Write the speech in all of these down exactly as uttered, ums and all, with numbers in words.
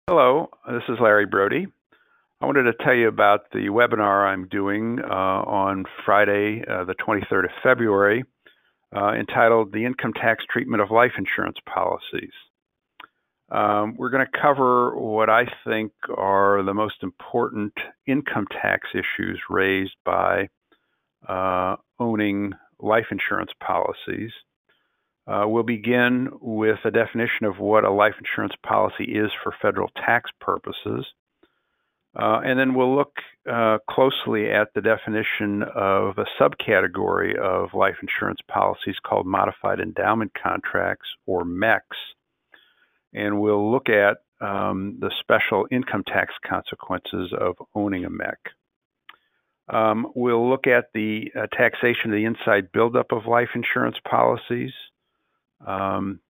Hello, this is Larry Brody. I wanted to tell you about the webinar I'm doing uh, on Friday, uh, the twenty-third of February, uh, entitled The Income Tax Treatment of Life Insurance Policies. Um, we're going to cover what I think are the most important income tax issues raised by uh, owning life insurance policies. Uh, we'll begin with a definition of what a life insurance policy is for federal tax purposes. Uh, and then we'll look uh, closely at the definition of a subcategory of life insurance policies called modified endowment contracts, or M E Cs. And we'll look at um, the special income tax consequences of owning a M E C. Um, we'll look at the uh, taxation of the inside buildup of life insurance policies. Um,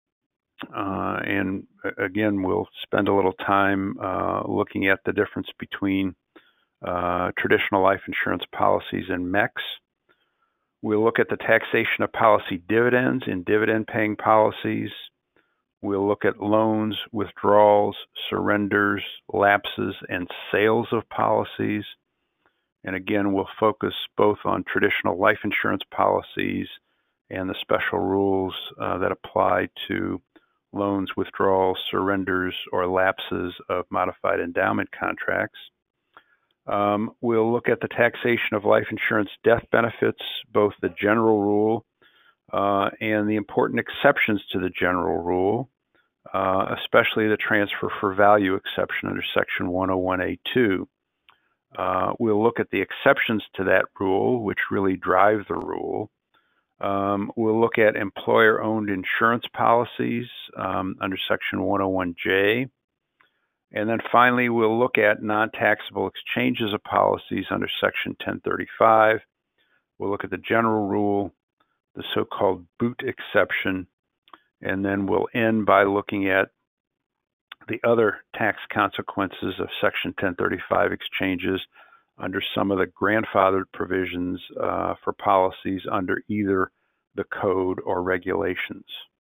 uh, and again, we'll spend a little time uh, looking at the difference between uh, traditional life insurance policies and M E Cs. We'll look at the taxation of policy dividends in dividend-paying policies. We'll look at loans, withdrawals, surrenders, lapses, and sales of policies. And again, we'll focus both on traditional life insurance policies and the special rules uh, that apply to loans, withdrawals, surrenders, or lapses of modified endowment contracts. Um, we'll look at the taxation of life insurance death benefits, both the general rule uh, and the important exceptions to the general rule, uh, especially the transfer for value exception under Section one oh one A two. Uh, we'll look at the exceptions to that rule, which really drive the rule. Um, we'll look at employer-owned insurance policies um, under Section one oh one J. And then finally, we'll look at non-taxable exchanges of policies under Section ten thirty-five. We'll look at the general rule, the so-called boot exception, and then we'll end by looking at the other tax consequences of Section ten thirty-five exchanges under some of the grandfathered provisions uh, for policies under either the code or regulations.